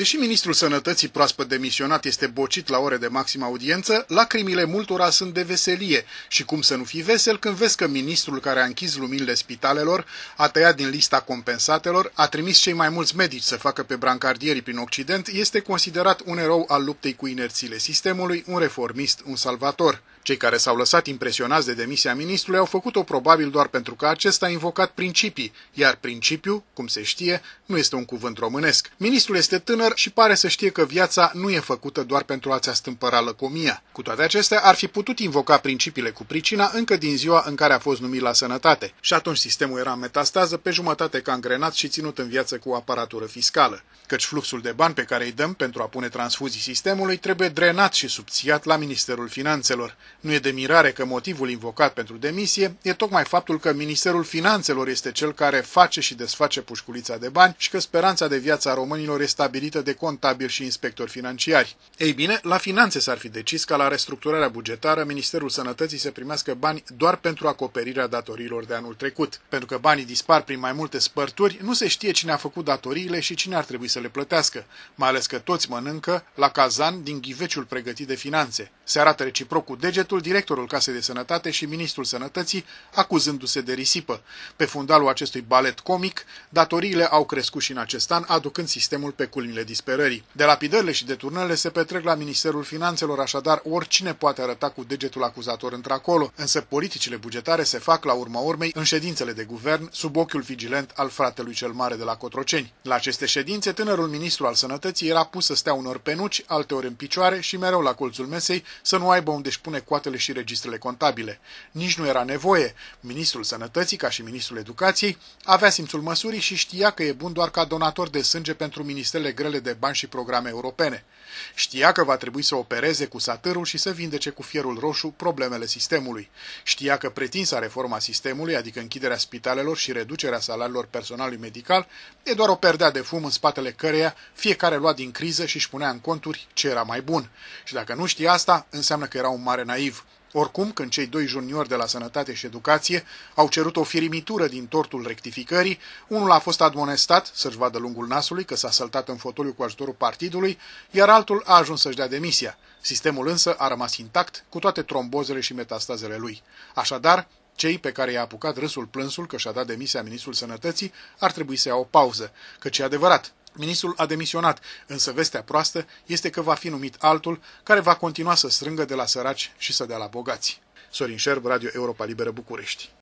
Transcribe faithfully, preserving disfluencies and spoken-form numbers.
Deși ministrul Sănătății proaspăt demisionat este bocit la ore de maximă audiență, lacrimile multora sunt de veselie și cum să nu fii vesel când vezi că ministrul care a închis luminile spitalelor, a tăiat din lista compensatelor, a trimis cei mai mulți medici să facă pe brancardierii prin Occident, este considerat un erou al luptei cu inerțiile sistemului, un reformist, un salvator. Cei care s-au lăsat impresionați de demisia ministrului au făcut-o probabil doar pentru că acesta a invocat principii, iar principiu, cum se știe, nu este un cuvânt românesc. Ministrul este tânăr și pare să știe că viața nu e făcută doar pentru a-ți astâmpăra lăcomia. Cu toate acestea, ar fi putut invoca principiile cu pricina încă din ziua în care a fost numit la Sănătate. Și atunci sistemul era în metastază, pe jumătate gangrenat și ținut în viață cu aparatură fiscală. Căci fluxul de bani pe care îi dăm pentru a pune transfuzii sistemului trebuie drenat și subțiat la Ministerul Finanțelor. Nu e de mirare că motivul invocat pentru demisie e tocmai faptul că Ministerul Finanțelor este cel care face și desface pușculița de bani și că speranța de viață a românilor e stabilită de contabili și inspectori financiari. Ei bine, la finanțe s-ar fi decis ca la restructurarea bugetară Ministerul Sănătății să primească bani doar pentru acoperirea datoriilor de anul trecut. Pentru că banii dispar prin mai multe spărturi, nu se știe cine a făcut datoriile și cine ar trebui să le plătească, mai ales că toți mănâncă la cazan din ghiveciul pregătit de finanțe. Se arată reciproc cu degetul directorul Casei de Sănătate și ministrul Sănătății, acuzându-se de risipă. Pe fundalul acestui balet comic, datoriile au crescut și în acest an, aducând sistemul pe culmile disperării. De lapidările și deturnările se petrec la Ministerul Finanțelor, așadar oricine poate arăta cu degetul acuzator într-acolo, însă politicile bugetare se fac la urma urmei în ședințele de guvern, sub ochiul vigilent al fratelui cel mare de la Cotroceni. La aceste ședințe, tânărul ministru al Sănătății era pus să stea unor pe nuci, alteori în picioare și mereu la colțul mesei să nu aibă unde își pune coatele și registrele contabile. Nici nu era nevoie. Ministrul Sănătății, ca și ministrul Educației, avea simțul măsurii și știa că e bun doar ca donator de sânge pentru ministerele grele de bani și programe europene. Știa că va trebui să opereze cu satârul și să vindece cu fierul roșu problemele sistemului. Știa că pretinsa reforma sistemului, adică închiderea spitalelor și reducerea salariilor personalului medical, e doar o perdea de fum în spatele căreia fiecare lua din criză și își punea în conturi ce era mai bun. Și dacă nu știa asta, înseamnă că era un mare naiv. Oricum, când cei doi juniori de la Sănătate și Educație au cerut o firimitură din tortul rectificării, unul a fost admonestat să-și vadă lungul nasului că s-a săltat în fotoliu cu ajutorul partidului, iar altul a ajuns să-și dea demisia. Sistemul însă a rămas intact cu toate trombozele și metastazele lui. Așadar, cei pe care i-a apucat râsul plânsul că și-a dat demisia ministrul Sănătății ar trebui să ia o pauză, căci e adevărat. Ministrul a demisionat, însă vestea proastă este că va fi numit altul care va continua să strângă de la săraci și să dea la bogați. Sorin Șerb, Radio Europa Liberă, București.